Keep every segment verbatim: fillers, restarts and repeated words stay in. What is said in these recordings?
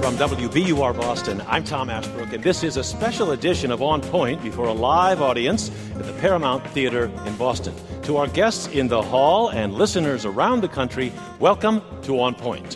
From W B U R Boston, I'm Tom Ashbrook, and this is a special edition of On Point before a live audience at the Paramount Theater in Boston. To our guests in the hall and listeners around the country, welcome to On Point.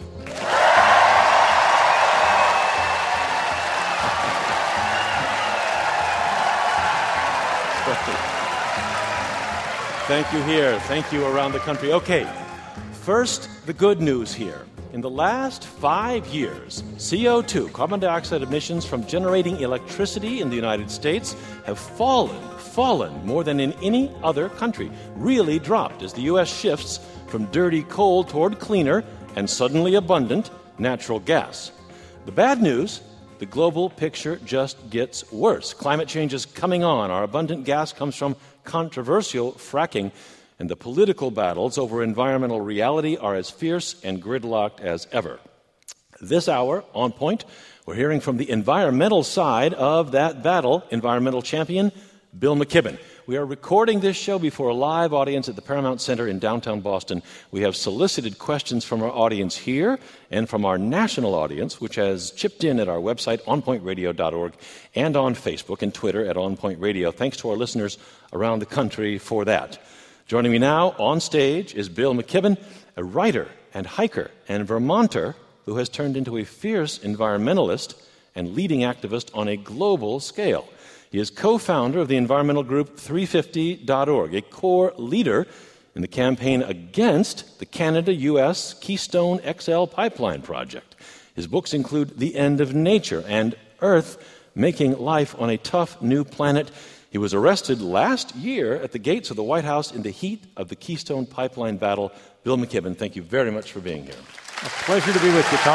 Thank you here. Thank you around the country. Okay, first, the good news here. In the last five years, C O two, carbon dioxide emissions from generating electricity in the United States have fallen, fallen more than in any other country, really dropped as the U S shifts from dirty coal toward cleaner and suddenly abundant natural gas. The bad news, the global picture just gets worse. Climate change is coming on. Our abundant gas comes from controversial fracking, and the political battles over environmental reality are as fierce and gridlocked as ever. This hour, On Point, we're hearing from the environmental side of that battle, environmental champion Bill McKibben. We are recording this show before a live audience at the Paramount Center in downtown Boston. We have solicited questions from our audience here and from our national audience, which has chipped in at our website, on point radio dot org, and on Facebook and Twitter at On Point Radio. Thanks to our listeners around the country for that. Joining me now on stage is Bill McKibben, a writer and hiker and Vermonter who has turned into a fierce environmentalist and leading activist on a global scale. He is co-founder of the environmental group three fifty dot org, a core leader in the campaign against the Canada-U S Keystone X L pipeline project. His books include The End of Nature and Earth, Making Life on a Tough New Planet. He was arrested last year at the gates of the White House in the heat of the Keystone Pipeline battle. Bill McKibben, thank you very much for being here. A pleasure to be with you, Tom.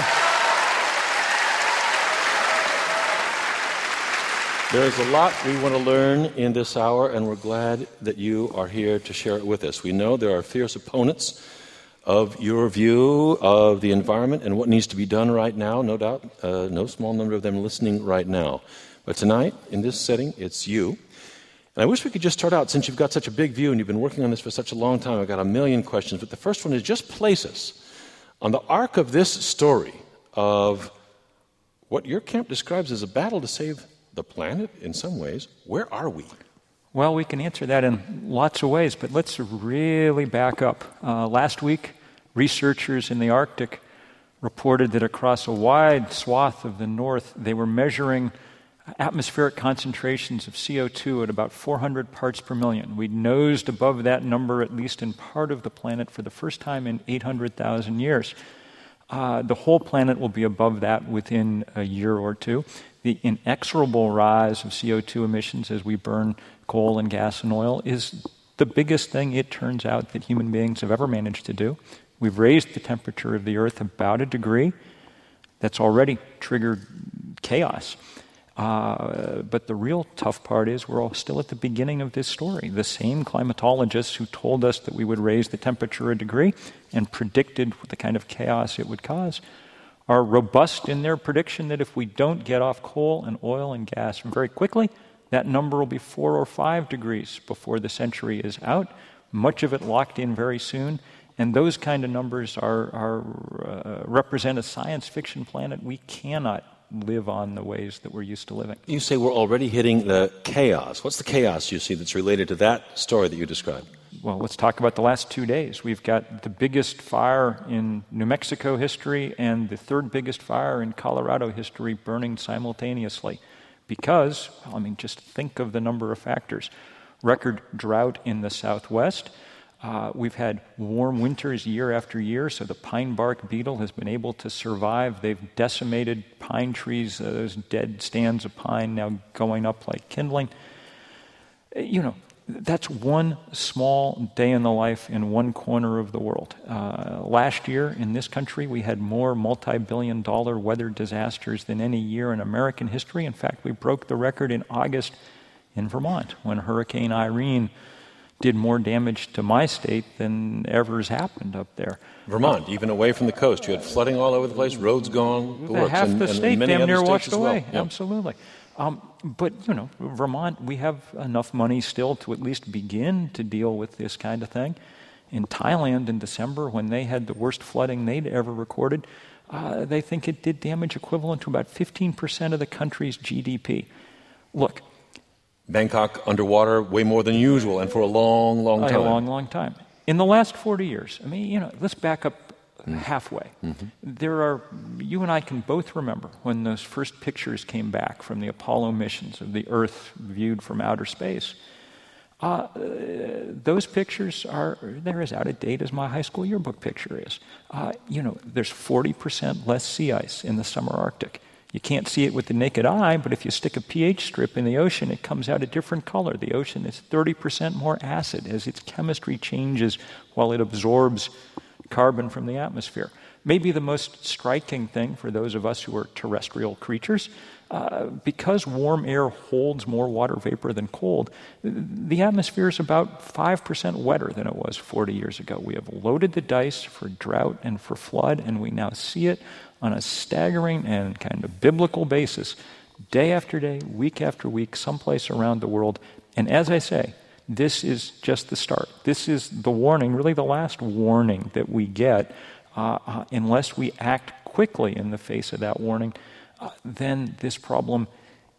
There is a lot we want to learn in this hour, and we're glad that you are here to share it with us. We know there are fierce opponents of your view of the environment and what needs to be done right now. No doubt, uh, no small number of them listening right now. But tonight, in this setting, it's you. And I wish we could just start out, since you've got such a big view and you've been working on this for such a long time. I've got a million questions, but the first one is just place us on the arc of this story of what your camp describes as a battle to save the planet in some ways. Where are we? Well, we can answer that in lots of ways, but let's really back up. Uh, last week, researchers in the Arctic reported that across a wide swath of the North, they were measuring atmospheric concentrations of C O two at about four hundred parts per million. We nosed above that number, at least in part of the planet, for the first time in eight hundred thousand years. Uh, the whole planet will be above that within a year or two. The inexorable rise of C O two emissions as we burn coal and gas and oil is the biggest thing, it turns out, that human beings have ever managed to do. We've raised the temperature of the Earth about a degree. That's already triggered chaos. Uh, but the real tough part is we're all still at the beginning of this story. The same climatologists who told us that we would raise the temperature a degree and predicted the kind of chaos it would cause are robust in their prediction that if we don't get off coal and oil and gas very quickly, that number will be four or five degrees before the century is out, much of it locked in very soon. And those kind of numbers are, are uh, represent a science fiction planet we cannot live on the ways that we're used to living. You say we're already hitting the chaos. What's the chaos you see that's related to that story that you described? Well, let's talk about the last two days. We've got the biggest fire in New Mexico history and the third biggest fire in Colorado history burning simultaneously. Because, well, I mean, just think of the number of factors. Record drought in the Southwest. Uh, we've had warm winters year after year, so the pine bark beetle has been able to survive. They've decimated pine trees, uh, those dead stands of pine now going up like kindling. You know, that's one small day in the life in one corner of the world. Uh, last year in this country, we had more multi-billion dollar weather disasters than any year in American history. In fact, we broke the record in August in Vermont when Hurricane Irene did more damage to my state than ever has happened up there. Vermont, even away from the coast, you had flooding all over the place, roads gone, the works. Half and, the and state many damn near washed well. away, yeah. Absolutely. Um, but, you know, Vermont, we have enough money still to at least begin to deal with this kind of thing. In Thailand in December, when they had the worst flooding they'd ever recorded, uh, they think it did damage equivalent to about fifteen percent of the country's G D P. Look. Bangkok underwater way more than usual and for a long, long time. A long, long time. In the last forty years, I mean, you know, let's back up mm. halfway. Mm-hmm. There are, you and I can both remember when those first pictures came back from the Apollo missions of the Earth viewed from outer space. Uh, those pictures are, they're as out of date as my high school yearbook picture is. Uh, you know, there's forty percent less sea ice in the summer Arctic. You can't see it with the naked eye, but if you stick a pH strip in the ocean, it comes out a different color. The ocean is thirty percent more acid as its chemistry changes while it absorbs carbon from the atmosphere. Maybe the most striking thing for those of us who are terrestrial creatures, uh, because warm air holds more water vapor than cold, the atmosphere is about five percent wetter than it was forty years ago. We have loaded the dice for drought and for flood, and we now see it on a staggering and kind of biblical basis, day after day, week after week, someplace around the world. And as I say, this is just the start. This is the warning, really the last warning that we get. Uh, uh, unless we act quickly in the face of that warning, uh, then this problem,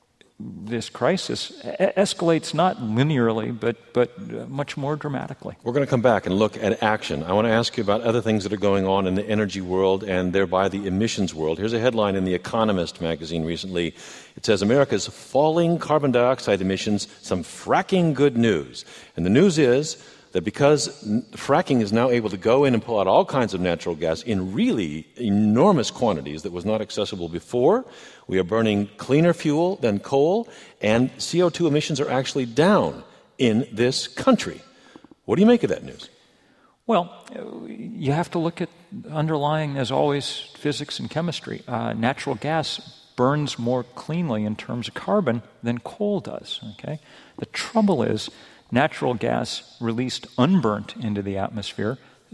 this crisis, e- escalates not linearly, but but uh, much more dramatically. We're going to come back and look at action. I want to ask you about other things that are going on in the energy world and thereby the emissions world. Here's a headline in The Economist magazine recently. It says, America's falling carbon dioxide emissions, some fracking good news. And the news is that because fracking is now able to go in and pull out all kinds of natural gas in really enormous quantities that was not accessible before, we are burning cleaner fuel than coal, and C O two emissions are actually down in this country. What do you make of that news? Well, you have to look at underlying, as always, physics and chemistry. Uh, natural gas burns more cleanly in terms of carbon than coal does. Okay, the trouble is, natural gas released unburnt into the atmosphere,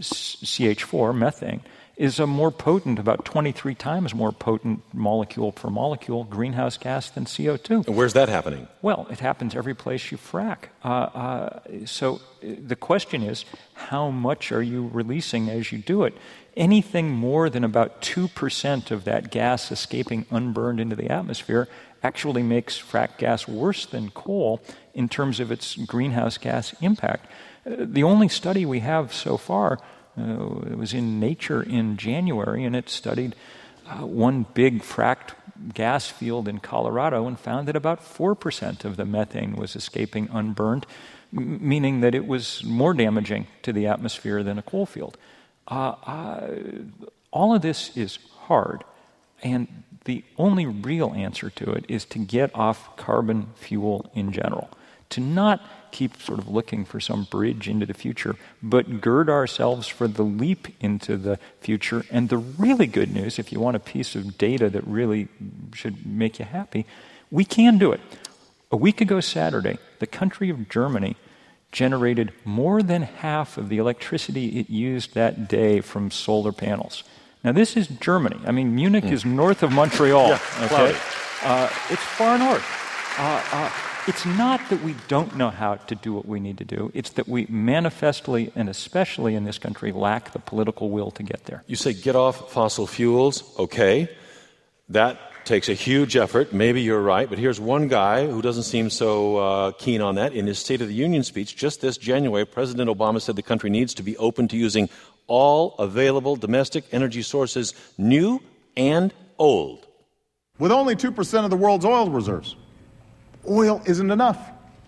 C H four, methane, is a more potent, about twenty-three times more potent molecule per molecule greenhouse gas than C O two. And where's that happening? Well, it happens every place you frack. Uh, uh, so the question is, how much are you releasing as you do it? Anything more than about two percent of that gas escaping unburned into the atmosphere actually makes frack gas worse than coal in terms of its greenhouse gas impact. Uh, the only study we have so far, uh, it was in Nature in January, and it studied uh, one big fracked gas field in Colorado and found that about four percent of the methane was escaping unburned, m- meaning that it was more damaging to the atmosphere than a coal field. Uh, uh, all of this is hard, and the only real answer to it is to get off carbon fuel in general, to not keep sort of looking for some bridge into the future, but gird ourselves for the leap into the future. And the really good news, if you want a piece of data that really should make you happy, we can do it. A week ago Saturday, the country of Germany generated more than half of the electricity it used that day from solar panels. Now, this is Germany. I mean, Munich mm. is north of Montreal. Yeah, okay, uh, it's far north. Uh, uh, it's not that we don't know how to do what we need to do. It's that we manifestly, and especially in this country, lack the political will to get there. You say get off fossil fuels. Okay, that takes a huge effort. Maybe you're right, but here's one guy who doesn't seem so uh, keen on that. In his State of the Union speech just this January, President Obama said the country needs to be open to using all available domestic energy sources, new and old. With only two percent of the world's oil reserves, oil isn't enough.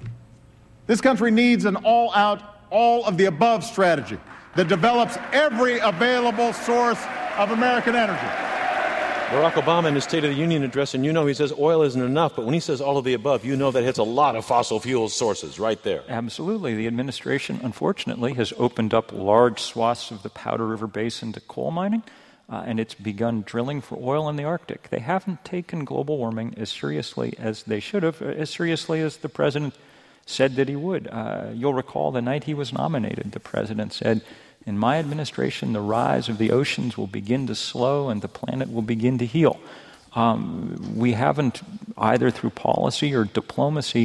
This country needs an all-out, all-of-the-above strategy that develops every available source of American energy. Barack Obama in his State of the Union address, and you know he says oil isn't enough, but when he says all of the above, you know that hits a lot of fossil fuel sources right there. Absolutely. The administration, unfortunately, has opened up large swaths of the Powder River Basin to coal mining, uh, and it's begun drilling for oil in the Arctic. They haven't taken global warming as seriously as they should have, as seriously as the president said that he would. Uh, you'll recall the night he was nominated, the president said, in my administration, the rise of the oceans will begin to slow and the planet will begin to heal. Um, we haven't, either through policy or diplomacy,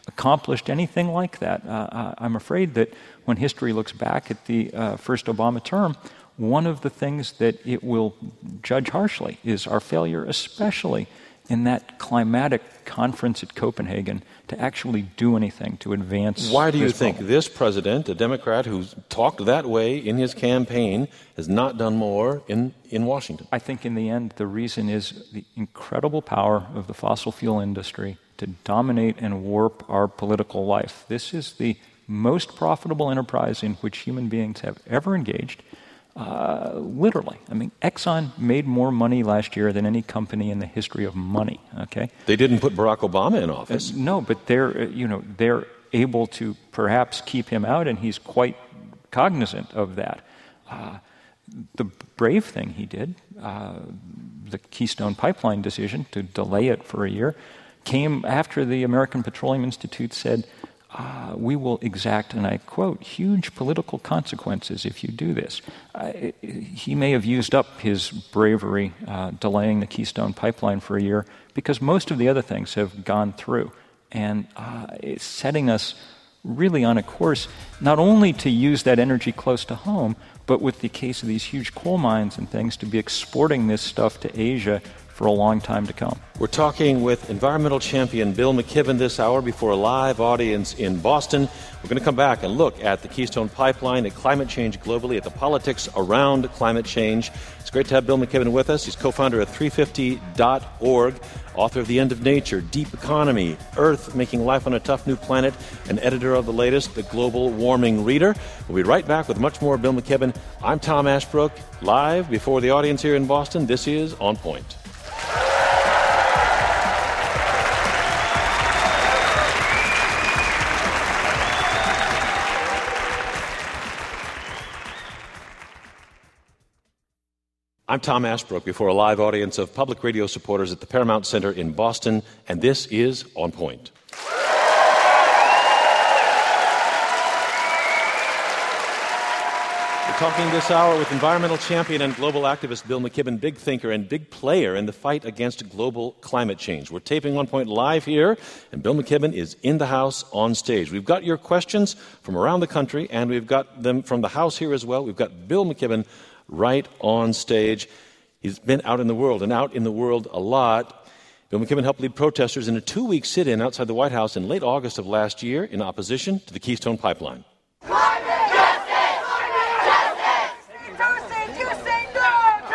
accomplished anything like that. Uh, I'm afraid that when history looks back at the uh, first Obama term, one of the things that it will judge harshly is our failure, especially in that climatic conference at Copenhagen, to actually do anything to advance. Why do you this think problem. this president, a Democrat who's talked that way in his campaign, has not done more in, in Washington? I think in the end, the reason is the incredible power of the fossil fuel industry to dominate and warp our political life. This is the most profitable enterprise in which human beings have ever engaged. Uh, literally. I mean, Exxon made more money last year than any company in the history of money, okay? They didn't put Barack Obama in office. Uh, no, but they're, uh, you know, they're able to perhaps keep him out, and he's quite cognizant of that. Uh, the brave thing he did, uh, the Keystone Pipeline decision to delay it for a year, came after the American Petroleum Institute said, Uh, we will exact, and I quote, huge political consequences if you do this. Uh, he may have used up his bravery uh, delaying the Keystone Pipeline for a year because most of the other things have gone through. And uh, it's setting us really on a course not only to use that energy close to home, but with the case of these huge coal mines and things, to be exporting this stuff to Asia for a long time to come. We're talking with environmental champion Bill McKibben this hour before a live audience in Boston. We're going to come back and look at the Keystone Pipeline, at climate change globally, at the politics around climate change. It's great to have Bill McKibben with us. He's co-founder of three fifty dot org, author of The End of Nature, Deep Economy, Earth Making Life on a Tough New Planet, and editor of the latest, The Global Warming Reader. We'll be right back with much more Bill McKibben. I'm Tom Ashbrook, live before the audience here in Boston. This is On Point. I'm Tom Ashbrook before a live audience of public radio supporters at the Paramount Center in Boston, and this is On Point. We're talking this hour with environmental champion and global activist Bill McKibben, big thinker and big player in the fight against global climate change. We're taping On Point live here, and Bill McKibben is in the house on stage. We've got your questions from around the country, and we've got them from the house here as well. We've got Bill McKibben right on stage. He's been out in the world and out in the world a lot. Bill McKibben helped lead protesters in a two-week sit-in outside the White House in late August of last year in opposition to the Keystone Pipeline. Climate justice! Climate justice! Don't say you say no!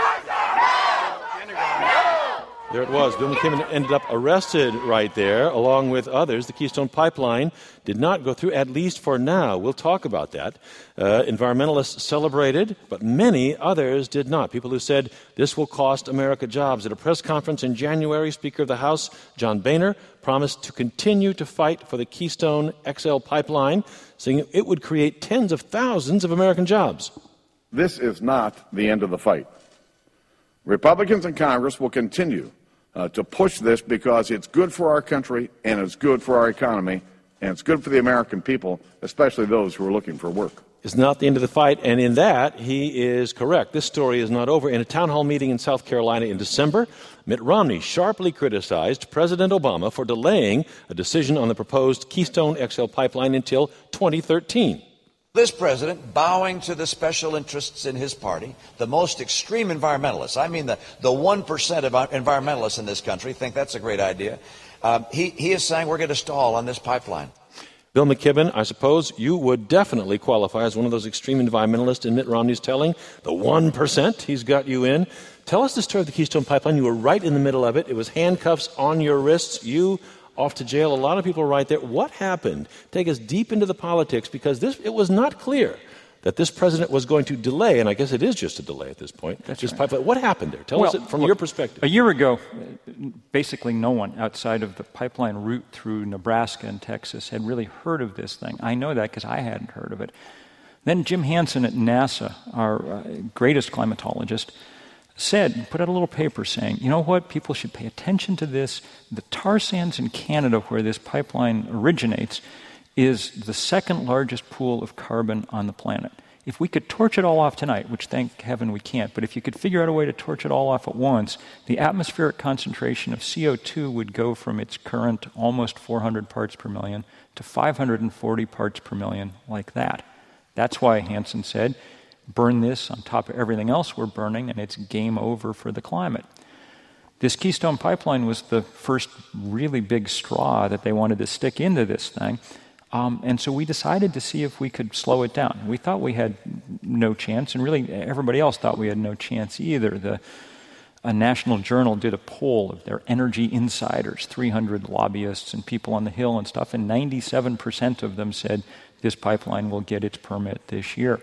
There it was. Bill McKibben ended up arrested right there, along with others. The Keystone Pipeline did not go through, at least for now. We'll talk about that. Uh, environmentalists celebrated, but many others did not. People who said this will cost America jobs. At a press conference in January, Speaker of the House John Boehner promised to continue to fight for the Keystone X L pipeline, saying it would create tens of thousands of American jobs. This is not the end of the fight. Republicans in Congress will continue Uh, to push this because it's good for our country and it's good for our economy and it's good for the American people, especially those who are looking for work. It's not the end of the fight, and in that, he is correct. This story is not over. In a town hall meeting in South Carolina in December, Mitt Romney sharply criticized President Obama for delaying a decision on the proposed Keystone X L pipeline until twenty thirteen. This president, bowing to the special interests in his party, the most extreme environmentalists, I mean the, the one percent of environmentalists in this country think that's a great idea, um, he, he is saying we're going to stall on this pipeline. Bill McKibben, I suppose you would definitely qualify as one of those extreme environmentalists in Mitt Romney's telling, the one percent he's got you in. Tell us the story of the Keystone Pipeline. You were right in the middle of it. It was handcuffs on your wrists. You off to jail. A lot of people are right there. What happened? Take us deep into the politics, because this it was not clear that this president was going to delay, and I guess it is just a delay at this point. That's this right. pipeline. What happened there? Tell well, us it from look, your perspective. A year ago, basically no one outside of the pipeline route through Nebraska and Texas had really heard of this thing. I know that because I hadn't heard of it. Then Jim Hansen at NASA, our uh, greatest climatologist, said, put out a little paper saying, you know what, people should pay attention to this. The tar sands in Canada, where this pipeline originates, is the second largest pool of carbon on the planet. If we could torch it all off tonight, which thank heaven we can't, but if you could figure out a way to torch it all off at once, the atmospheric concentration of C O two would go from its current almost four hundred parts per million to five hundred forty parts per million, like that. That's why Hansen said, burn this on top of everything else we're burning, and it's game over for the climate. This Keystone Pipeline was the first really big straw that they wanted to stick into this thing. Um, and so we decided to see if we could slow it down. We thought we had no chance, and really everybody else thought we had no chance either. The a National Journal did a poll of their energy insiders, three hundred lobbyists and people on the Hill and stuff, and ninety-seven percent of them said this pipeline will get its permit this year.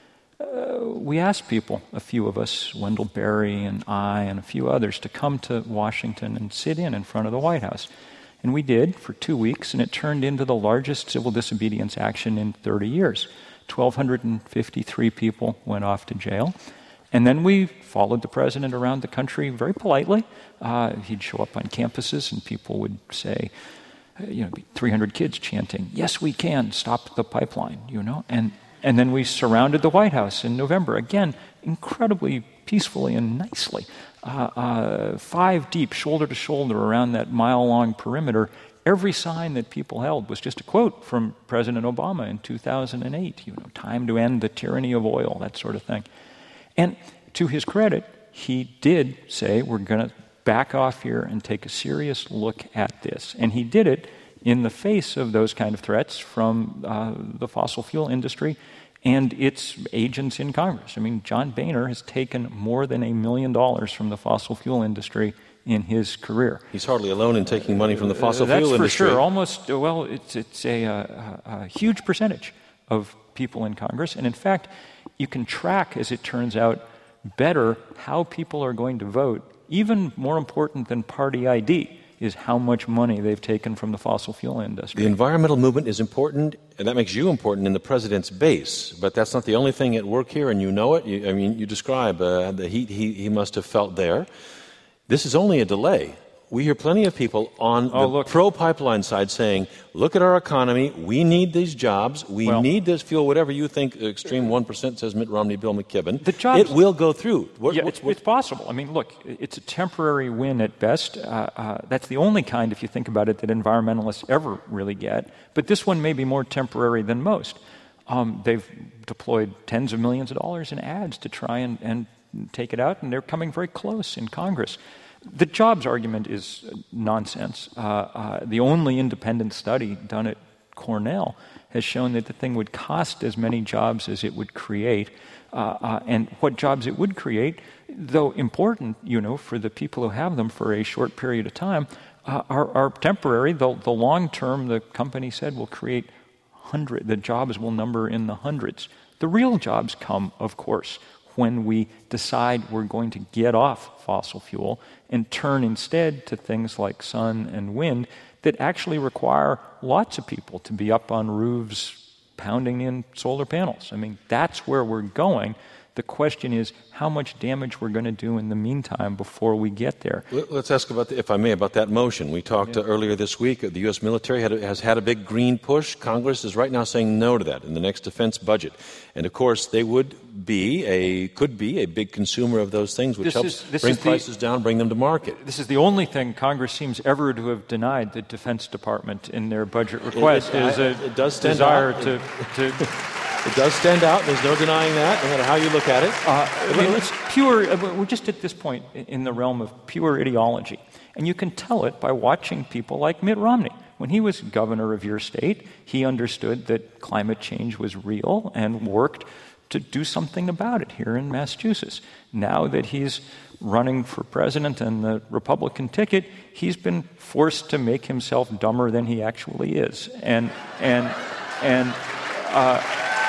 Uh, we asked people, a few of us, Wendell Berry and I and a few others, to come to Washington and sit in in front of the White House. And we did for two weeks, and it turned into the largest civil disobedience action in thirty years. twelve fifty-three people went off to jail. And then we followed the president around the country very politely. Uh, he'd show up on campuses, and people would say, you know, three hundred kids chanting, "Yes, we can, stop the pipeline," you know. And, and then we surrounded the White House in November, again, incredibly peacefully and nicely. Uh, uh, five deep, shoulder to shoulder around that mile-long perimeter. Every sign that people held was just a quote from President Obama in two thousand eight, you know, time to end the tyranny of oil, that sort of thing. And to his credit, he did say, we're going to back off here and take a serious look at this. And he did it in the face of those kind of threats from uh, the fossil fuel industry and its agents in Congress. I mean, John Boehner has taken more than a million dollars from the fossil fuel industry in his career. He's hardly alone in taking money from the fossil uh, fuel industry. That's for sure. Almost, well, it's, it's a, a, a huge percentage of people in Congress. And in fact, you can track, as it turns out, better how people are going to vote. Even more important than party I D is how much money they've taken from the fossil fuel industry. The environmental movement is important, and that makes you important in the president's base. But that's not the only thing at work here, and you know it. You, I mean, you describe uh, the heat he, he must have felt there. This is only a delay. We hear plenty of people on oh, the look. pro-pipeline side saying, look at our economy, we need these jobs, we well, need this fuel, whatever you think, extreme one percent, says Mitt Romney, Bill McKibben. The jobs, it will go through. What, yeah, what, it's, what, it's possible. I mean, look, it's a temporary win at best. Uh, uh, that's the only kind, if you think about it, that environmentalists ever really get. But this one may be more temporary than most. Um, they've deployed tens of millions of dollars in ads to try and, and take it out, and they're coming very close in Congress. The jobs argument is nonsense. Uh, uh, the only independent study done at Cornell has shown that the thing would cost as many jobs as it would create. Uh, uh, and what jobs it would create, though important, you know, for the people who have them for a short period of time, uh, are, are temporary. The, the long term, the company said, will create hundred. The jobs will number in the hundreds. The real jobs come, of course, when we decide we're going to get off fossil fuel and turn instead to things like sun and wind that actually require lots of people to be up on roofs pounding in solar panels. I mean, that's where we're going. The question is how much damage we're going to do in the meantime before we get there. Let's ask about, the, if I may, about that motion. We talked yeah. uh, earlier this week. The U S military had, has had a big green push. Congress is right now saying no to that in the next defense budget. And of course, they would be a could be a big consumer of those things, which this helps is, this bring is prices the, down, bring them to market. This is the only thing Congress seems ever to have denied the Defense Department in their budget request. It, it, is a it does stand desire out. to. to It does stand out. There's no denying that, no matter how you look at it. Uh, I mean, it's pure, we're just at this point in the realm of pure ideology. And you can tell it by watching people like Mitt Romney. When he was governor of your state, he understood that climate change was real and worked to do something about it here in Massachusetts. Now that he's running for president and the Republican ticket, he's been forced to make himself dumber than he actually is. And, and, and, uh,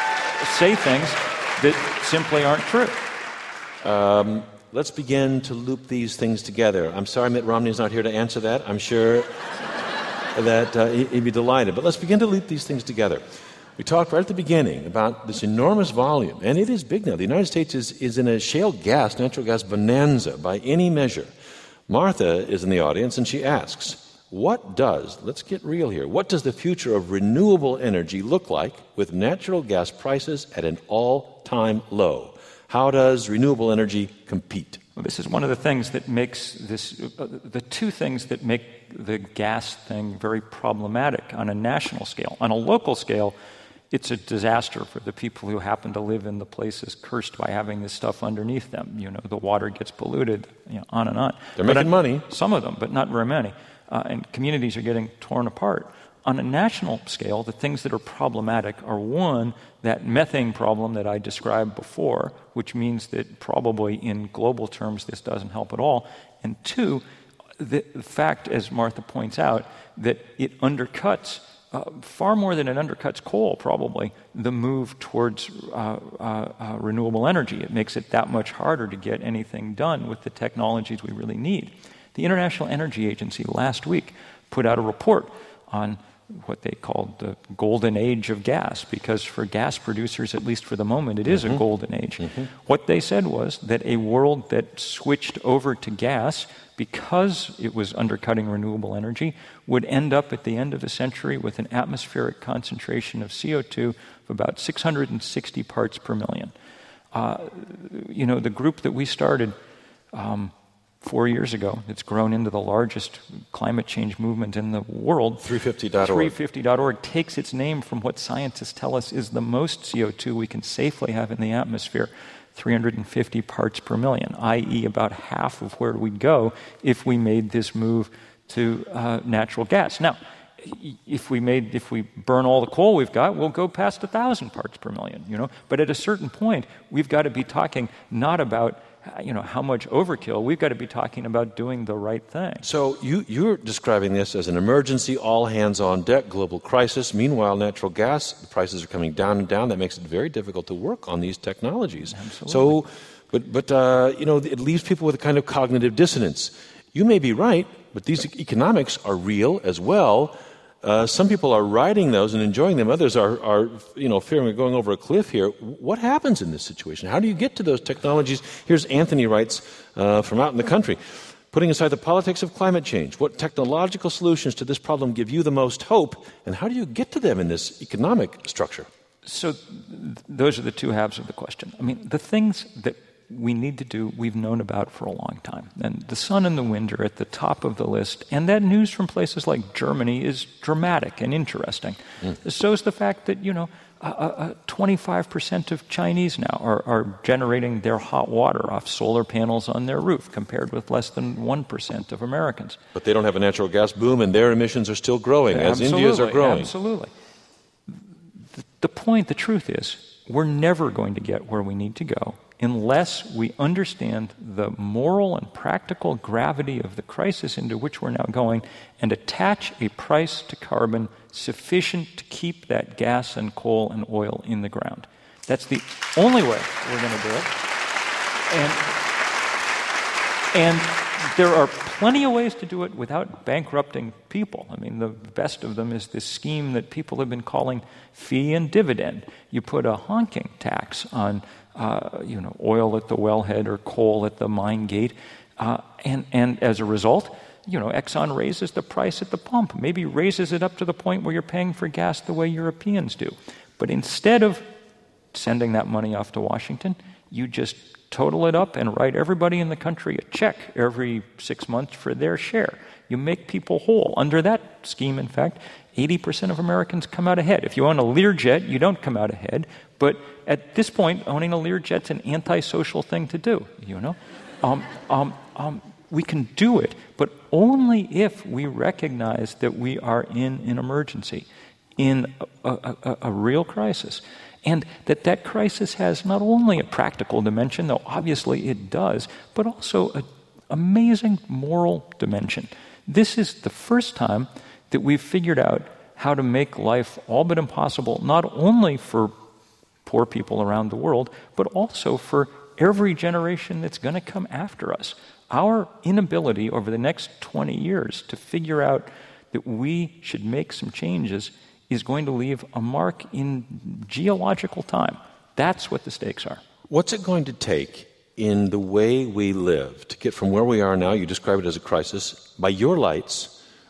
say things that simply aren't true. Um, let's begin to loop these things together. I'm sorry Mitt Romney's not here to answer that. I'm sure that uh, he'd be delighted. But let's begin to loop these things together. We talked right at the beginning about this enormous volume, and it is big now. The United States is, is in a shale gas, natural gas bonanza by any measure. Martha is in the audience, and she asks, What does, let's get real here, what does the future of renewable energy look like with natural gas prices at an all-time low? How does renewable energy compete? Well, this is one of the things that makes this, uh, the two things that make the gas thing very problematic on a national scale. On a local scale, it's a disaster for the people who happen to live in the places cursed by having this stuff underneath them. You know, the water gets polluted, you know, on and on. They're but making I, money. Some of them, but not very many. Uh, and communities are getting torn apart. On a national scale, the things that are problematic are, one, that methane problem that I described before, which means that probably in global terms this doesn't help at all, and two, the fact, as Martha points out, that it undercuts, uh, far more than it undercuts coal probably, the move towards uh, uh, uh, renewable energy. It makes it that much harder to get anything done with the technologies we really need. The International Energy Agency last week put out a report on what they called the golden age of gas, because for gas producers, at least for the moment, it is mm-hmm. a golden age. Mm-hmm. What they said was that a world that switched over to gas because it was undercutting renewable energy would end up at the end of the century with an atmospheric concentration of C O two of about six hundred sixty parts per million. Uh, you know, the group that we started um, Four years ago, it's grown into the largest climate change movement in the world. three fifty dot org. three fifty dot org takes its name from what scientists tell us is the most C O two we can safely have in the atmosphere, three hundred fifty parts per million, that is about half of where we'd go if we made this move to uh, natural gas. Now, if we made, if we burn all the coal we've got, we'll go past a thousand parts per million, you know. But at a certain point, we've got to be talking not about you know, how much overkill. We've got to be talking about doing the right thing. So you, you're describing this as an emergency, all-hands-on-deck global crisis. Meanwhile, natural gas prices are coming down and down. That makes it very difficult to work on these technologies. Absolutely. So, but, but uh, you know, it leaves people with a kind of cognitive dissonance. You may be right, but these economics are real as well. Uh, some people are riding those and enjoying them. Others are, are, you know, fearing of going over a cliff here. What happens in this situation? How do you get to those technologies? Here's Anthony writes uh, from out in the country. Putting aside the politics of climate change, what technological solutions to this problem give you the most hope, and how do you get to them in this economic structure? So th- those are the two halves of the question. I mean, the things that we need to do, we've known about for a long time. And the sun and the wind are at the top of the list. And that news from places like Germany is dramatic and interesting. Mm. So is the fact that, you know, uh, uh, twenty-five percent of Chinese now are, are generating their hot water off solar panels on their roof, compared with less than one percent of Americans. But they don't have a natural gas boom, and their emissions are still growing, as absolutely, India's are growing. Absolutely. The, the point, the truth is, we're never going to get where we need to go unless we understand the moral and practical gravity of the crisis into which we're now going and attach a price to carbon sufficient to keep that gas and coal and oil in the ground. That's the only way we're going to do it. And, and there are plenty of ways to do it without bankrupting people. I mean, the best of them is this scheme that people have been calling fee and dividend. You put a honking tax on Uh, you know, oil at the wellhead or coal at the mine gate. Uh, and, and as a result, you know, Exxon raises the price at the pump, maybe raises it up to the point where you're paying for gas the way Europeans do. But instead of sending that money off to Washington, you just total it up and write everybody in the country a check every six months for their share. You make people whole. Under that scheme, in fact, eighty percent of Americans come out ahead. If you own a Learjet, you don't come out ahead. But at this point, owning a Learjet's an antisocial thing to do, you know? Um, um, um, we can do it, but only if we recognize that we are in an emergency, in a, a, a real crisis. And that that crisis has not only a practical dimension, though obviously it does, but also an amazing moral dimension. This is the first time that we've figured out how to make life all but impossible, not only for poor people around the world, but also for every generation that's going to come after us. Our inability over the next twenty years to figure out that we should make some changes is going to leave a mark in geological time. That's what the stakes are. What's it going to take in the way we live to get from where we are now, you describe it as a crisis, by your lights,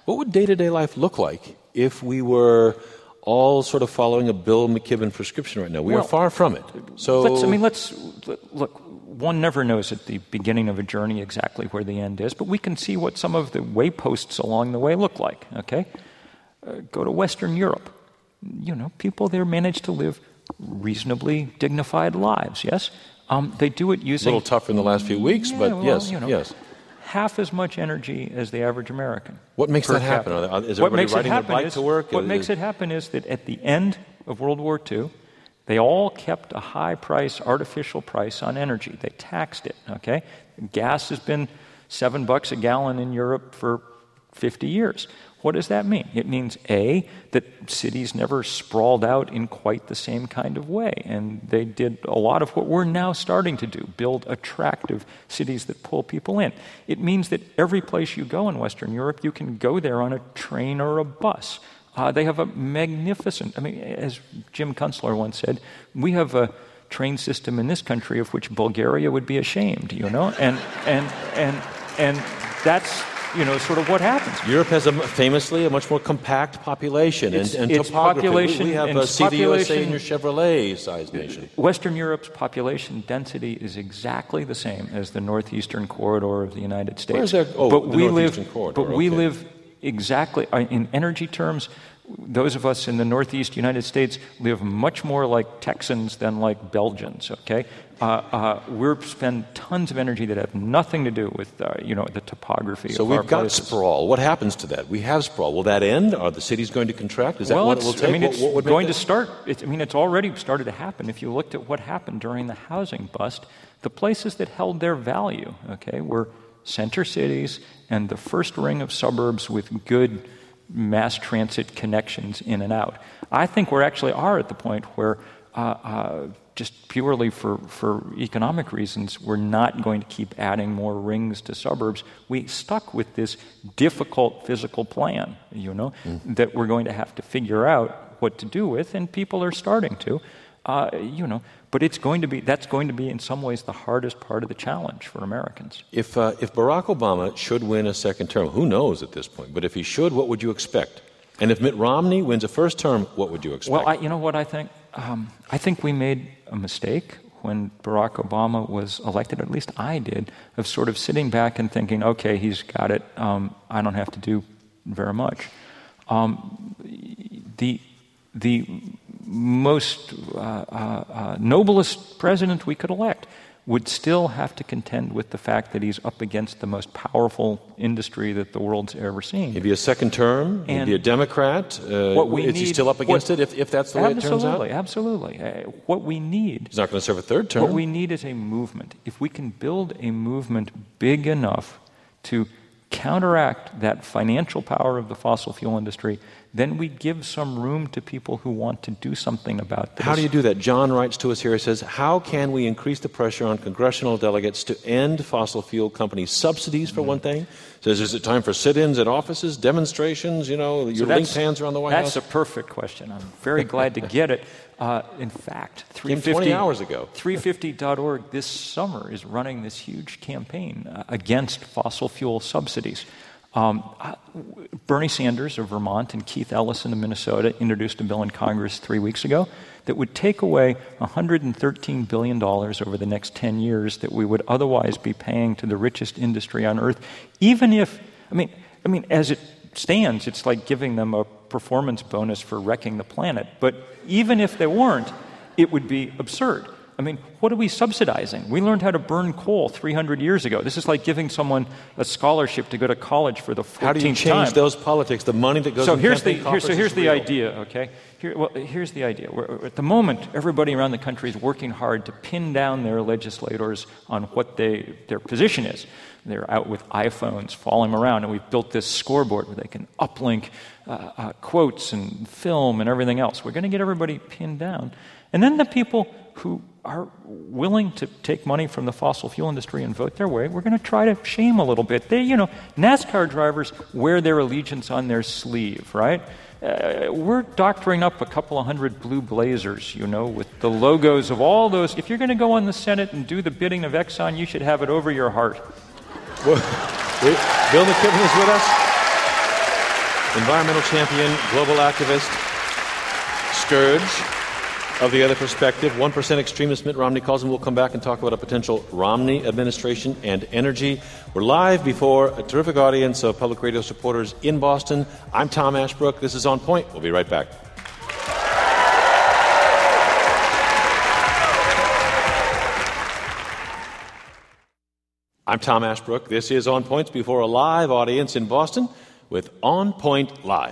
What would day-to-day life look like if we were all sort of following a Bill McKibben prescription right now? We well, are far from it. So, let's, I mean, let's look. One never knows at the beginning of a journey exactly where the end is, but we can see what some of the wayposts along the way look like. Okay, uh, go to Western Europe. You know, people there manage to live reasonably dignified lives. Yes, um, they do it using a little tougher in the last few weeks, yeah, but well, yes, you know, yes. half as much energy as the average American. What makes that happen? Capita. Are they, is what everybody makes riding it happen their bike is, to work? What is, makes it happen is that at the end of World War Two, they all kept a high price, artificial price on energy. They taxed it, okay? Gas has been seven bucks a gallon in Europe for fifty years. What does that mean? It means, A, that cities never sprawled out in quite the same kind of way. And they did a lot of what we're now starting to do, build attractive cities that pull people in. It means that every place you go in Western Europe, you can go there on a train or a bus. Uh, they have a magnificent, I mean, as Jim Kunstler once said, we have a train system in this country of which Bulgaria would be ashamed, you know? And, and, and, and that's, you know, sort of what happens. Europe has a, famously a much more compact population it's, and, and it's topography. Population, we, we have and a see the U S A in your population- Chevrolet-sized nation. Western Europe's population density is exactly the same as the northeastern corridor of the United States. Where's there? Oh, but the we northeastern live, corridor. But we okay. live exactly, uh, in energy terms, those of us in the northeast United States live much more like Texans than like Belgians, okay? Uh, uh, we spend tons of energy that have nothing to do with, uh, you know, the topography So of our we've got places. sprawl. What happens to that? We have sprawl. Will that end? Are the cities going to contract? Is that well, what it will it's- take? I mean, What- it's what would make going that- to start. It's, I mean, it's already started to happen. If you looked at what happened during the housing bust, the places that held their value, okay, were center cities and the first ring of suburbs with good mass transit connections in and out. I think we actually are at the point where uh, uh, just purely for, for economic reasons, we're not going to keep adding more rings to suburbs. We stuck with this difficult physical plan, you know, mm. that we're going to have to figure out what to do with, and people are starting to, uh, you know, but it's going to be, that's going to be in some ways the hardest part of the challenge for Americans. If, uh, if Barack Obama should win a second term, who knows at this point, but if he should, what would you expect? And if Mitt Romney wins a first term, what would you expect? Well, I, you know what I think? Um, I think we made a mistake when Barack Obama was elected, at least I did, of sort of sitting back and thinking, okay, he's got it, um, I don't have to do very much. Um, the, the most uh, uh, uh, noblest president we could elect would still have to contend with the fact that he's up against the most powerful industry that the world's ever seen. He'd be a second term, he'd And be a Democrat. Uh, what we is he need- still up against what- it if, if that's the way it turns out? Absolutely, absolutely. Uh, what we need He's not going to serve a third term. What we need is a movement. If we can build a movement big enough to counteract that financial power of the fossil fuel industry, then we give some room to people who want to do something about this. How do you do that? John writes to us here. He says, how can we increase the pressure on congressional delegates to end fossil fuel companies' subsidies, for mm-hmm. one thing? Says, is it time for sit-ins at offices, demonstrations? You know, your so linked hands are on the White that's House? That's a perfect question. I'm very glad to get it. Uh, in fact, three fifty, twenty hours ago. three fifty dot org this summer is running this huge campaign uh, against fossil fuel subsidies. Um, uh, Bernie Sanders of Vermont and Keith Ellison of Minnesota introduced a bill in Congress three weeks ago that would take away one hundred thirteen billion dollars over the next ten years that we would otherwise be paying to the richest industry on earth, even if, I mean, I mean, as it stands, it's like giving them a performance bonus for wrecking the planet. But even if they weren't, it would be absurd. I mean, what are we subsidizing? We learned how to burn coal three hundred years ago. This is like giving someone a scholarship to go to college for the fourteenth time. How do you change time. those politics, the money that goes so in here's the, campaign here, So coffers here's is the real. idea, okay? Here, well, here's the idea. We're, at the moment, everybody around the country is working hard to pin down their legislators on what they, their position is. They're out with iPhones, following them around, and we've built this scoreboard where they can uplink uh, uh, quotes and film and everything else. We're going to get everybody pinned down. And then the people who are willing to take money from the fossil fuel industry and vote their way, we're going to try to shame a little bit. They, you know, NASCAR drivers wear their allegiance on their sleeve, right? Uh, we're doctoring up a couple of hundred blue blazers, you know, with the logos of all those. If you're going to go in the Senate and do the bidding of Exxon, you should have it over your heart. Well, Bill McKibben is with us. environmental champion, global activist, scourge of the other perspective. one percent extremist Mitt Romney calls him. We'll come back and talk about a potential Romney administration and energy. We're live before a terrific audience of public radio supporters in Boston. I'm Tom Ashbrook. This is On Point. We'll be right back. I'm Tom Ashbrook. This is On Point before a live audience in Boston with On Point Live.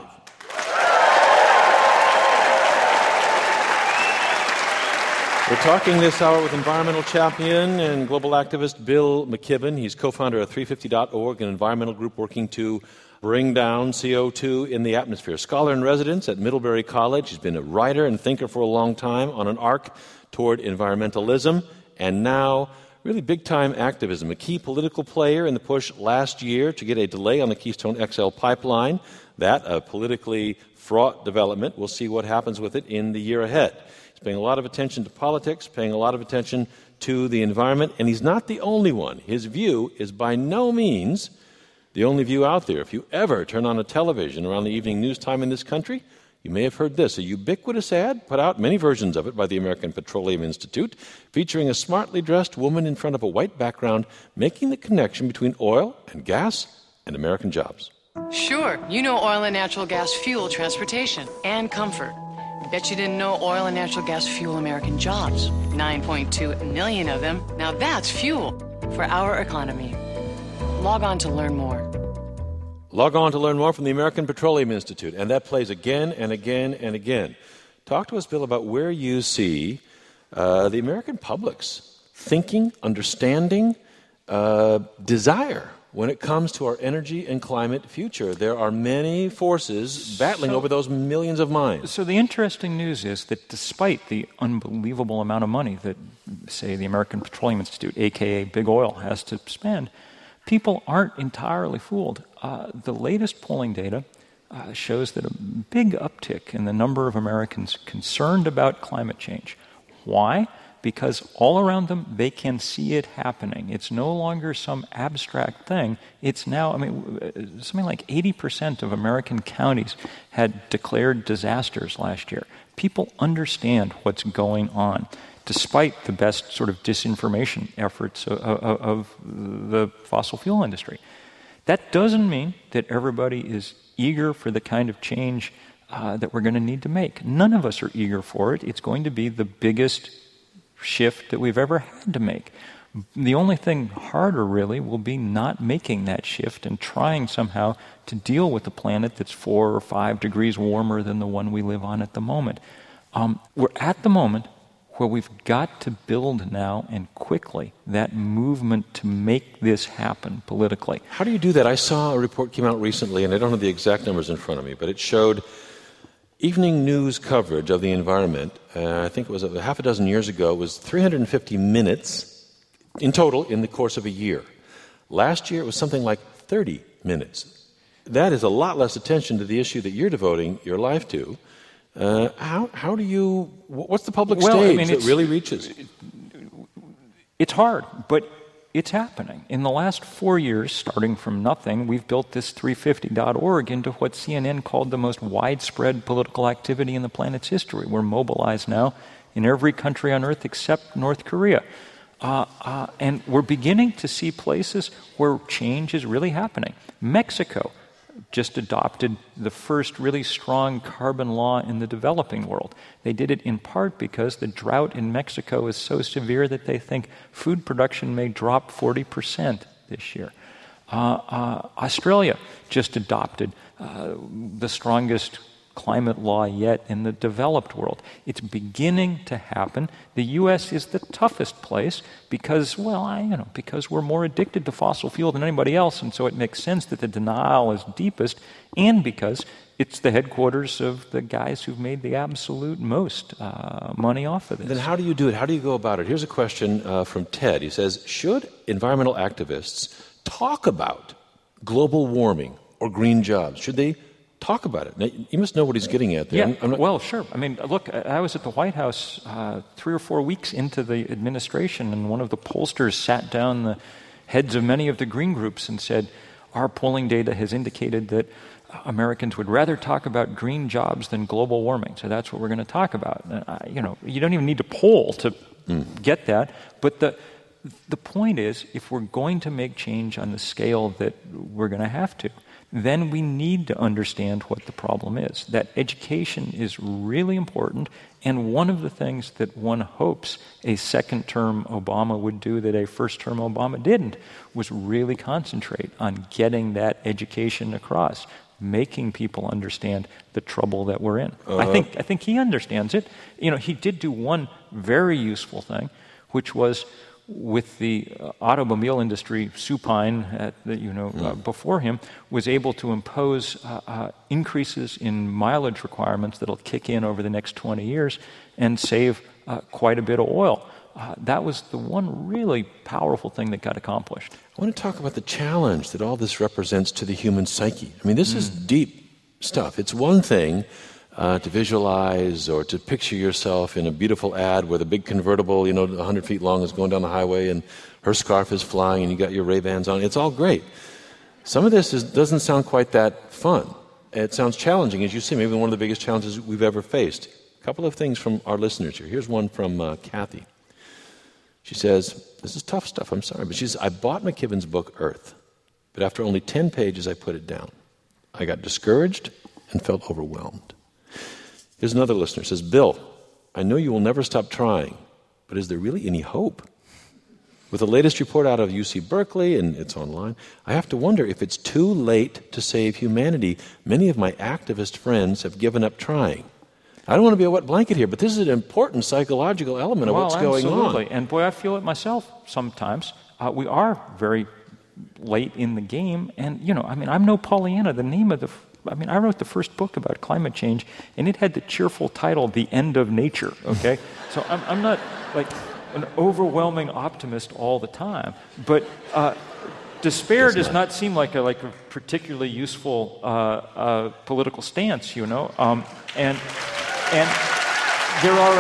We're talking this hour with environmental champion and global activist Bill McKibben. He's co-founder of three fifty dot org, an environmental group working to bring down C O two in the atmosphere. Scholar in residence at Middlebury College. He's been a writer and thinker for a long time on an arc toward environmentalism, and now really big-time activism. A key political player in the push last year to get a delay on the Keystone X L pipeline. That, a politically fraught development. We'll see what happens with it in the year ahead. He's paying a lot of attention to politics, paying a lot of attention to the environment, and he's not the only one. His view is by no means the only view out there. If you ever turn on a television around the evening news time in this country, you may have heard this, a ubiquitous ad, put out many versions of it by the American Petroleum Institute, featuring a smartly dressed woman in front of a white background making the connection between oil and gas and American jobs. Sure, you know oil and natural gas fuel transportation and comfort. Bet you didn't know oil and natural gas fuel American jobs. nine point two million of them. Now that's fuel for our economy. Log on to learn more. Log on to learn more from the American Petroleum Institute, and that plays again and again and again. Talk to us, Bill, about where you see uh, the American public's thinking, understanding, uh, desire when it comes to our energy and climate future. There are many forces battling so, over those millions of minds. So the interesting news is that despite the unbelievable amount of money that, say, the American Petroleum Institute, a k a. Big Oil, has to spend, people aren't entirely fooled. Uh, the latest polling data uh, shows that a big uptick in the number of Americans concerned about climate change. Why? Because all around them, they can see it happening. It's no longer some abstract thing. It's now, I mean, something like eighty percent of American counties had declared disasters last year. People understand what's going on, despite the best sort of disinformation efforts of, of, of the fossil fuel industry. That doesn't mean that everybody is eager for the kind of change uh, that we're going to need to make. None of us are eager for it. It's going to be the biggest shift that we've ever had to make. The only thing harder, really, will be not making that shift and trying somehow to deal with a planet that's four or five degrees warmer than the one we live on at the moment. Um, we're at the moment where we've got to build now and quickly that movement to make this happen politically. How do you do that? I saw a report came out recently, and I don't have the exact numbers in front of me, but it showed evening news coverage of the environment. Uh, I think it was a half a dozen years ago. It was three hundred fifty minutes in total in the course of a year. Last year, it was something like thirty minutes. That is a lot less attention to the issue that you're devoting your life to. Uh, how how do you? What's the public well, stage I mean, that really reaches? It's hard, but it's happening. In the last four years, starting from nothing, we've built this three fifty dot org into what C N N called the most widespread political activity in the planet's history. We're mobilized now in every country on Earth except North Korea. Uh, uh, and we're beginning to see places where change is really happening. Mexico just adopted the first really strong carbon law in the developing world. They did it in part because the drought in Mexico is so severe that they think food production may drop forty percent this year. Uh, uh, Australia just adopted uh, the strongest climate law yet in the developed world. It's beginning to happen. The U S is the toughest place because, well, I, you know, because we're more addicted to fossil fuel than anybody else, and so it makes sense that the denial is deepest, and because it's the headquarters of the guys who've made the absolute most uh, money off of this. Then how do you do it? How do you go about it? Here's a question uh, from Ted. He says, should environmental activists talk about global warming or green jobs? Should they talk about it? Now, you must know what he's getting at there. Yeah, I'm not... well, sure. I mean, look, I was at the White House uh, three or four weeks into the administration, and one of the pollsters sat down the heads of many of the green groups and said, Our polling data has indicated that Americans would rather talk about green jobs than global warming. So that's what we're going to talk about. Uh, you know, you don't even need to poll to mm. get that. But the the point is, if we're going to make change on the scale that we're going to have to, then we need to understand what the problem is. That education is really important, and one of the things that one hopes a second-term Obama would do that a first-term Obama didn't was really concentrate on getting that education across, making people understand the trouble that we're in. Uh, I think I think he understands it. You know, he did do one very useful thing, which was with the uh, automobile industry, supine, at the, you know, uh, before him, was able to impose uh, uh, increases in mileage requirements that'll kick in over the next twenty years and save uh, quite a bit of oil. Uh, that was the one really powerful thing that got accomplished. I want to talk about the challenge that all this represents to the human psyche. I mean, this mm. is deep stuff. It's one thing uh, to visualize or to picture yourself in a beautiful ad where the big convertible, you know, one hundred feet long is going down the highway and her scarf is flying and you got your Ray-Bans on. It's all great. Some of this is, doesn't sound quite that fun. It sounds challenging, as you see, maybe one of the biggest challenges we've ever faced. A couple of things from our listeners here. Here's one from uh, Kathy. She says, this is tough stuff, I'm sorry, but she says, I bought McKibben's book, Earth, but after only ten pages, I put it down. I got discouraged and felt overwhelmed. Here's another listener, says, Bill, I know you will never stop trying, but is there really any hope? With the latest report out of U C Berkeley, and it's online, I have to wonder if it's too late to save humanity. Many of my activist friends have given up trying. I don't want to be a wet blanket here, but this is an important psychological element of well, what's going absolutely. on. Absolutely, and boy, I feel it myself sometimes. Uh, we are very late in the game, and, you know, I mean, I'm no Pollyanna. The name of the, I mean, I wrote the first book about climate change, and it had the cheerful title, The End of Nature, okay? So I'm, I'm not, like, an overwhelming optimist all the time, but uh, despair does not seem like a, like a particularly useful uh, uh, political stance, you know, um, and... And there are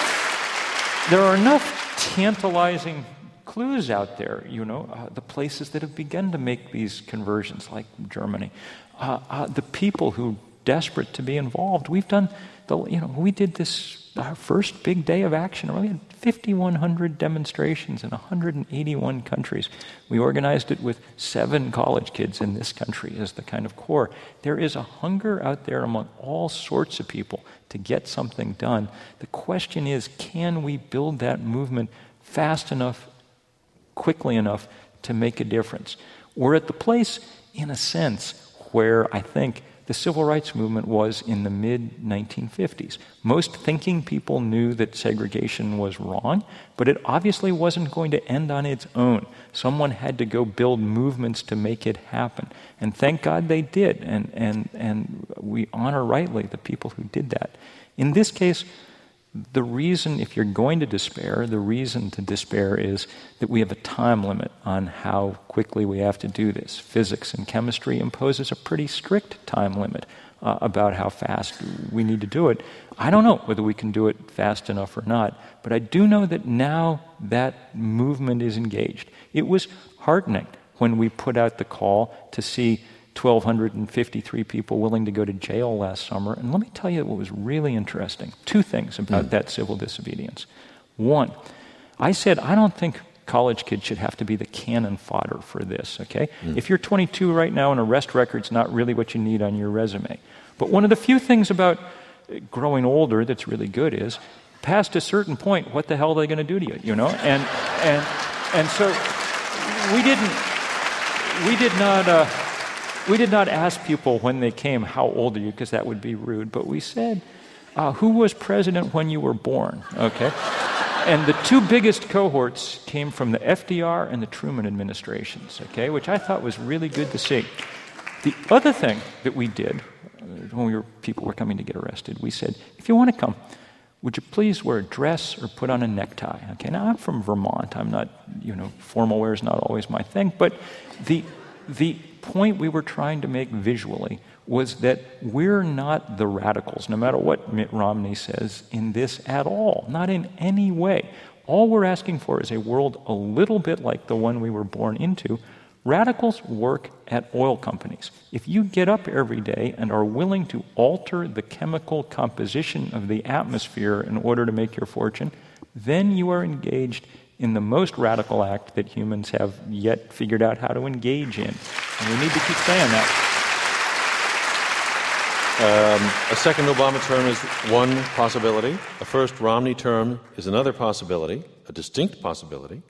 enough, there are enough tantalizing clues out there, you know, uh, the places that have begun to make these conversions, like Germany, uh, uh, the people who are desperate to be involved. We've done, the, you know, we did this, our first big day of action. We had fifty-one hundred demonstrations in one hundred eighty-one countries. We organized it with seven college kids in this country as the kind of core. There is a hunger out there among all sorts of people to get something done. The question is, can we build that movement fast enough, quickly enough to make a difference? We're at the place, in a sense, where I think the civil rights movement was in the mid nineteen fifties. Most thinking people knew that segregation was wrong, but it obviously wasn't going to end on its own. Someone had to go build movements to make it happen. And thank God they did, and, and, and we honor rightly the people who did that. In this case, the reason, if you're going to despair, the reason to despair is that we have a time limit on how quickly we have to do this. Physics and chemistry imposes a pretty strict time limit uh, about how fast we need to do it. I don't know whether we can do it fast enough or not, but I do know that now that movement is engaged. It was heartening when we put out the call to see one thousand two hundred fifty-three people willing to go to jail last summer. And let me tell you what was really interesting. Two things about mm. that civil disobedience. One, I said, I don't think college kids should have to be the cannon fodder for this, okay? Mm. If you're twenty-two right now, an arrest record's not really what you need on your resume. But one of the few things about growing older that's really good is, past a certain point, what the hell are they going to do to you, you know? And, and, and so we didn't, we did not... Uh, We did not ask people when they came, how old are you, because that would be rude. But we said, uh, who was president when you were born, okay? And the two biggest cohorts came from the F D R and the Truman administrations, okay, which I thought was really good to see. The other thing that we did uh, when we were, people were coming to get arrested, we said, if you want to come, would you please wear a dress or put on a necktie? Okay, now I'm from Vermont. I'm not, you know, formal wear is not always my thing, but the the point we were trying to make visually was that we're not the radicals, no matter what Mitt Romney says, in this at all, not in any way. All we're asking for is a world a little bit like the one we were born into, Radicals work at oil companies. If you get up every day and are willing to alter the chemical composition of the atmosphere in order to make your fortune, then you are engaged in the most radical act that humans have yet figured out how to engage in. And we need to keep saying that. Um, a second Obama term is one possibility. A first Romney term is another possibility, a distinct possibility.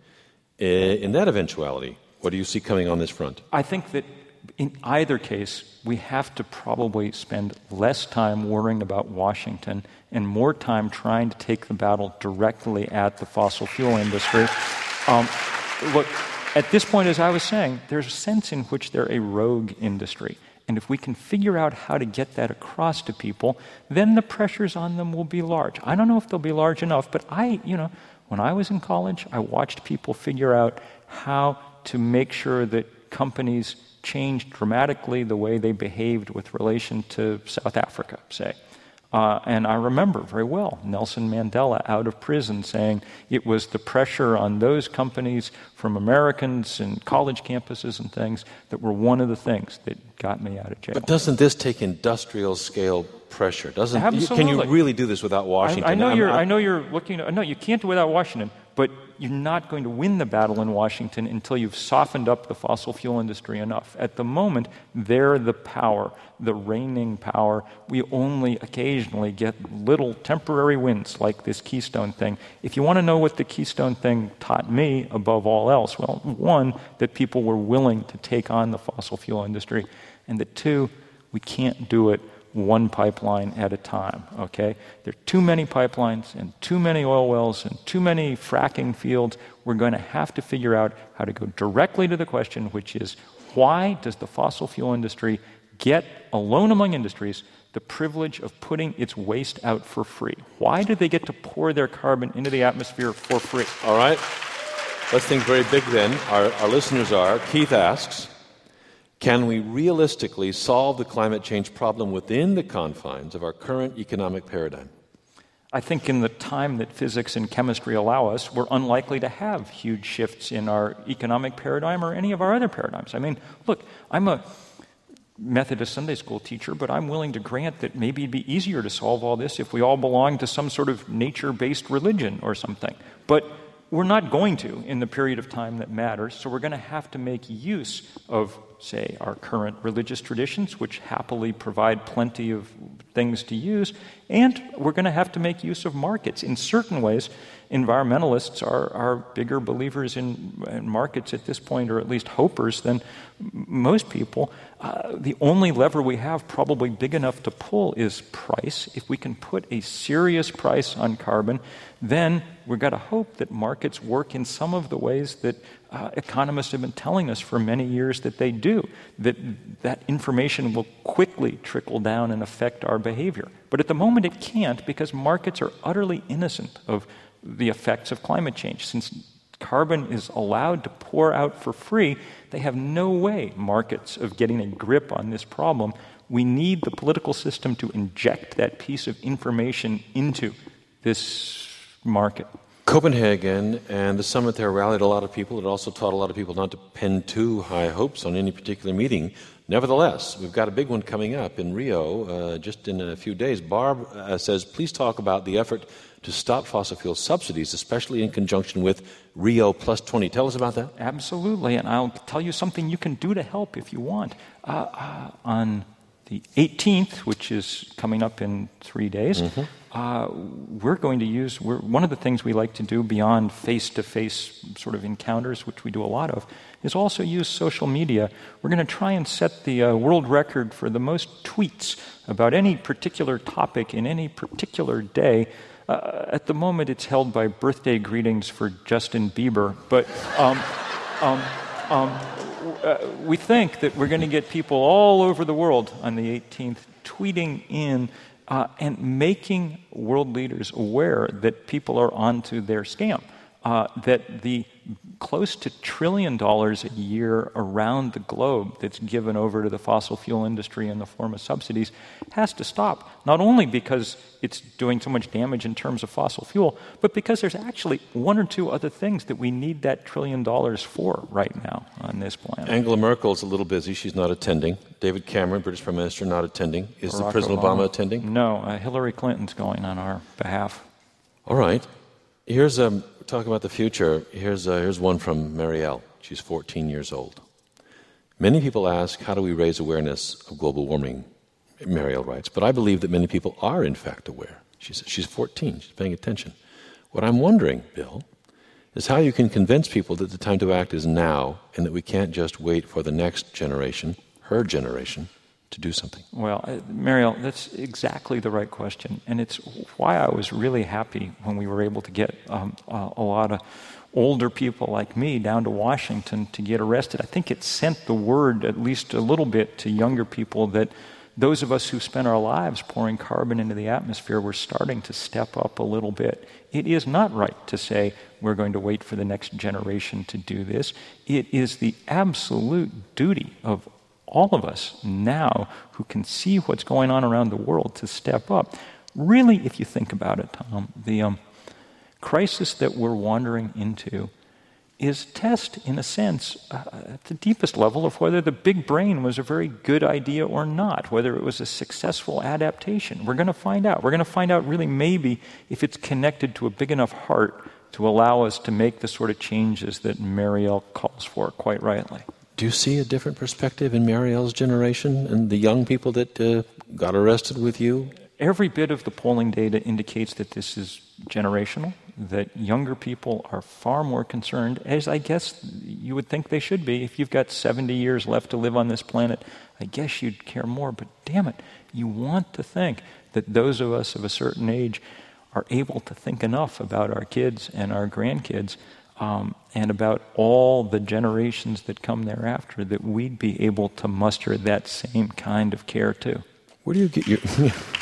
In that eventuality, what do you see coming on this front? I think that in either case, we have to probably spend less time worrying about Washington and more time trying to take the battle directly at the fossil fuel industry. Um, look, at this point, as I was saying, there's a sense in which they're a rogue industry. And if we can figure out how to get that across to people, then the pressures on them will be large. I don't know if they'll be large enough, but I, you know, when I was in college, I watched people figure out how to make sure that companies changed dramatically the way they behaved with relation to South Africa, say. Uh, and I remember very well Nelson Mandela out of prison saying it was the pressure on those companies from Americans and college campuses and things that were one of the things that got me out of jail. But doesn't this take industrial scale pressure? Doesn't Absolutely. Can you really do this without Washington? I, I know I'm, you're. I'm, I know you're looking. No, you can't do it without Washington. But you're not going to win the battle in Washington until you've softened up the fossil fuel industry enough. At the moment, they're the power, the reigning power. We only occasionally get little temporary wins like this Keystone thing. If you want to know what the Keystone thing taught me above all else, well, one, that people were willing to take on the fossil fuel industry, and that two, we can't do it one pipeline at a time, okay? There are too many pipelines and too many oil wells and too many fracking fields. We're going to have to figure out how to go directly to the question, which is, why does the fossil fuel industry get, alone among industries, the privilege of putting its waste out for free? Why do they get to pour their carbon into the atmosphere for free? All right. Let's think very big then. Our, our listeners are, Keith asks, can we realistically solve the climate change problem within the confines of our current economic paradigm? I think in the time that physics and chemistry allow us, we're unlikely to have huge shifts in our economic paradigm or any of our other paradigms. I mean, look, I'm a Methodist Sunday school teacher, but I'm willing to grant that maybe it'd be easier to solve all this if we all belonged to some sort of nature-based religion or something. But we're not going to in the period of time that matters, so we're going to have to make use of, say, our current religious traditions, which happily provide plenty of things to use, and we're going to have to make use of markets. In certain ways, environmentalists are, are bigger believers in, in markets at this point, or at least hopers, than m- most people. Uh, the only lever we have probably big enough to pull is price. If we can put a serious price on carbon, then we've got to hope that markets work in some of the ways that uh, economists have been telling us for many years that they do, that that information will quickly trickle down and affect our behavior. But at the moment it can't, because markets are utterly innocent of the effects of climate change. Since carbon is allowed to pour out for free, they have no way, markets, of getting a grip on this problem. We need the political system to inject that piece of information into this market. Copenhagen and the summit there rallied a lot of people. It also taught a lot of people not to pin too high hopes on any particular meeting. Nevertheless, we've got a big one coming up in Rio uh, just in a few days. Barb uh, says, please talk about the effort to stop fossil fuel subsidies, especially in conjunction with Rio Plus twenty. Tell us about that. Absolutely, and I'll tell you something you can do to help if you want. Uh, uh, on the eighteenth, which is coming up in three days, mm-hmm. uh, we're going to use, we're, one of the things we like to do beyond face-to-face sort of encounters, which we do a lot of, is also use social media. We're going to try and set the uh, world record for the most tweets about any particular topic in any particular day. Uh, at the moment, it's held by birthday greetings for Justin Bieber, but um, um, um, uh, we think that we're going to get people all over the world on the eighteenth tweeting in uh, and making world leaders aware that people are onto their scam, uh, that the close to trillion dollars a year around the globe that's given over to the fossil fuel industry in the form of subsidies has to stop, not only because it's doing so much damage in terms of fossil fuel, but because there's actually one or two other things that we need that trillion dollars for right now on this planet. Angela Merkel's a little busy. She's not attending. David Cameron, British Prime Minister, not attending. Is Barack the President Obama, Obama attending? No, uh, Hillary Clinton's going on our behalf. All right. Here's um, talk about the future. Here's uh, here's one from Marielle. She's fourteen years old. Many people ask, how do we raise awareness of global warming? Marielle writes, but I believe that many people are in fact aware. She says she's fourteen. She's paying attention. What I'm wondering, Bill, is how you can convince people that the time to act is now, and that we can't just wait for the next generation, her generation, to do something. Well, uh, Marielle, that's exactly the right question. And it's why I was really happy when we were able to get um, uh, a lot of older people like me down to Washington to get arrested. I think it sent the word, at least a little bit, to younger people that those of us who spent our lives pouring carbon into the atmosphere were starting to step up a little bit. It is not right to say we're going to wait for the next generation to do this. It is the absolute duty of all of us now who can see what's going on around the world to step up. Really, if you think about it, Tom, the um, crisis that we're wandering into is test, in a sense, uh, at the deepest level of whether the big brain was a very good idea or not, whether it was a successful adaptation. We're going to find out. We're going to find out really maybe if it's connected to a big enough heart to allow us to make the sort of changes that Marielle calls for, quite rightly. Do you see a different perspective in Marielle's generation and the young people that uh, got arrested with you? Every bit of the polling data indicates that this is generational, that younger people are far more concerned, as I guess you would think they should be. If you've got seventy years left to live on this planet, I guess you'd care more. But damn it, you want to think that those of us of a certain age are able to think enough about our kids and our grandkids um, and about all the generations that come thereafter that we'd be able to muster that same kind of care too. Where do you get your...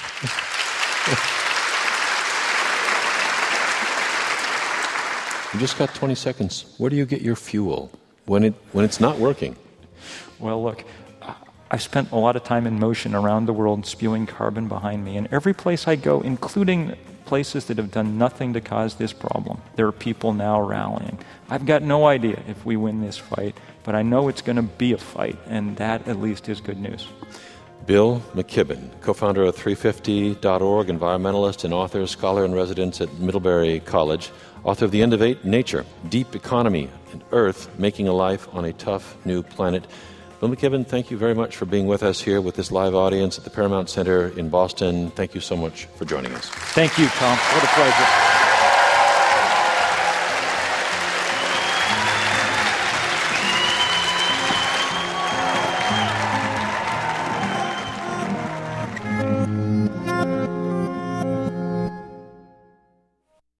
You just got twenty seconds. Where do you get your fuel when it when it's not working? Well, look, I've spent a lot of time in motion around the world spewing carbon behind me. And every place I go, including places that have done nothing to cause this problem, there are people now rallying. I've got no idea if we win this fight, but I know it's going to be a fight, and that at least is good news. Bill McKibben, co-founder of three fifty dot org, environmentalist and author, scholar in residence at Middlebury College, author of The End of Nature, Deep Economy and Earth, Making a Life on a Tough New Planet. Bill McKibben, thank you very much for being with us here with this live audience at the Paramount Center in Boston. Thank you so much for joining us. Thank you, Tom. What a pleasure.